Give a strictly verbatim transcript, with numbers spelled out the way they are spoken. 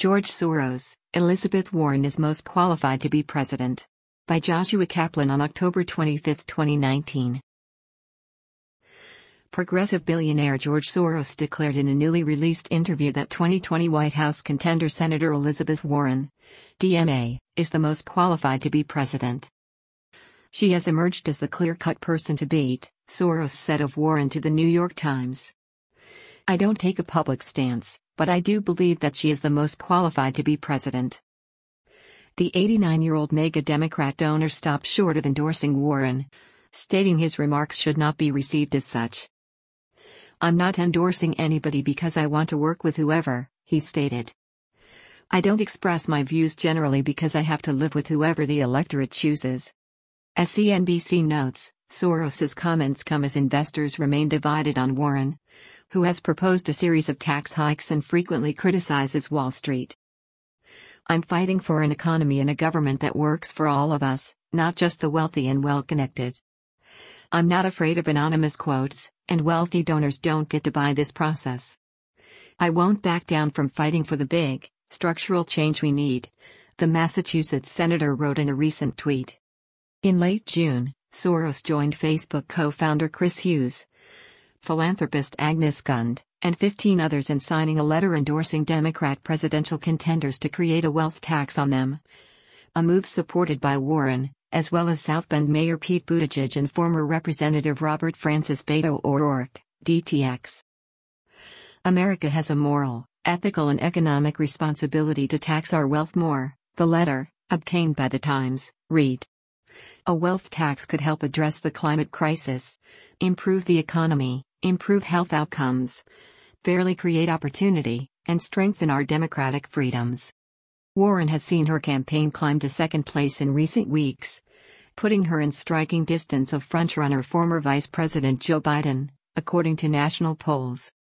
George Soros, Elizabeth Warren is most qualified to be president. By Joshua Kaplan on October twenty-fifth, twenty nineteen. Progressive billionaire George Soros declared in a newly released interview that twenty twenty White House contender Senator Elizabeth Warren, D M A, is the most qualified to be president. She has emerged as the clear-cut person to beat, Soros said of Warren to the New York Times. I don't take a public stance, but I do believe that she is the most qualified to be president. The eighty-nine-year-old mega Democrat donor stopped short of endorsing Warren, stating his remarks should not be received as such. I'm not endorsing anybody because I want to work with whoever, he stated. I don't express my views generally because I have to live with whoever the electorate chooses. As C N B C notes, Soros's comments come as investors remain divided on Warren, who has proposed a series of tax hikes and frequently criticizes Wall Street. I'm fighting for an economy and a government that works for all of us, not just the wealthy and well-connected. I'm not afraid of anonymous quotes, and wealthy donors don't get to buy this process. I won't back down from fighting for the big, structural change we need, the Massachusetts senator wrote in a recent tweet. In late June, Soros joined Facebook co-founder Chris Hughes, philanthropist Agnes Gund, and fifteen others in signing a letter endorsing Democrat presidential contenders to create a wealth tax on them. A move supported by Warren, as well as South Bend Mayor Pete Buttigieg and former Representative Robert Francis Beto O'Rourke, D T X. America has a moral, ethical and economic responsibility to tax our wealth more, the letter, obtained by The Times, read. A wealth tax could help address the climate crisis, improve the economy, improve health outcomes, fairly create opportunity, and strengthen our democratic freedoms. Warren has seen her campaign climb to second place in recent weeks, putting her in striking distance of frontrunner former Vice President Joe Biden, according to national polls.